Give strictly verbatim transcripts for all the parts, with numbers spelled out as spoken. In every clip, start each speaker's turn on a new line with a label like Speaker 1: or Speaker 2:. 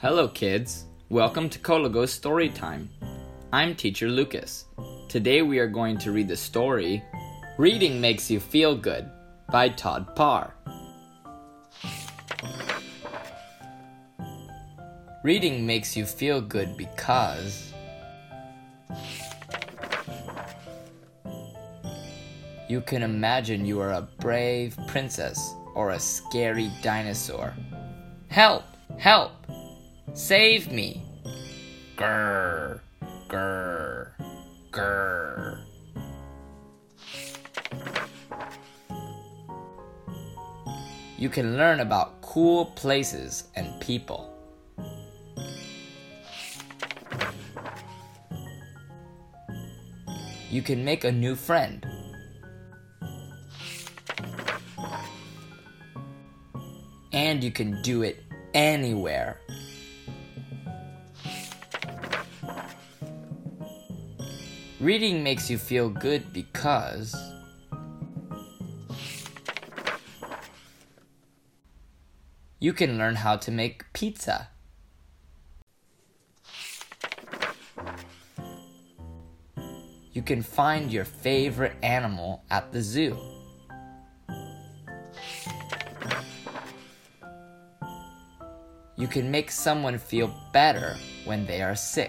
Speaker 1: Hello kids, welcome to Kolago Storytime. I'm teacher Lucas. Today we are going to read the story Reading Makes You Feel Good by Todd Parr. Reading makes you feel good because you can imagine you are a brave princess or a scary dinosaur. Help! Help! Save me! Grrr, grrr, grrr. You can learn about cool places and people. You can make a new friend. And you can do it anywhere. Reading makes you feel good because you can learn how to make pizza. You can find your favorite animal at the zoo. You can make someone feel better when they are sick.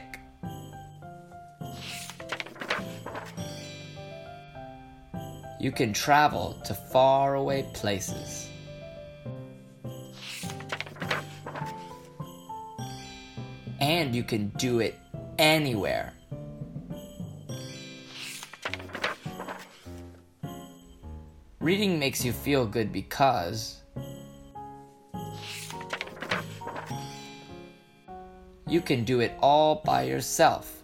Speaker 1: You can travel to faraway places. And you can do it anywhere. Reading makes you feel good because you can do it all by yourself.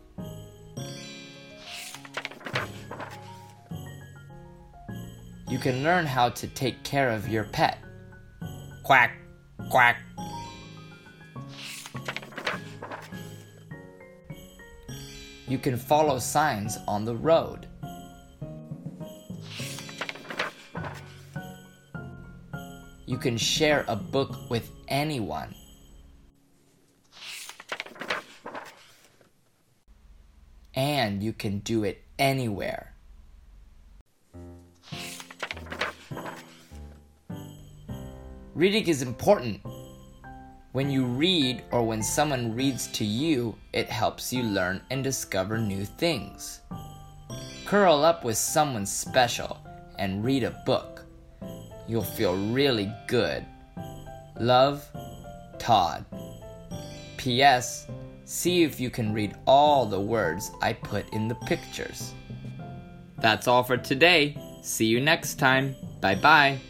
Speaker 1: You can learn how to take care of your pet. Quack, quack. You can follow signs on the road. You can share a book with anyone. And you can do it anywhere. Reading is important. When you read or when someone reads to you, it helps you learn and discover new things. Curl up with someone special and read a book. You'll feel really good. Love, Todd. P S. See if you can read all the words I put in the pictures. That's all for today. See you next time. Bye-bye.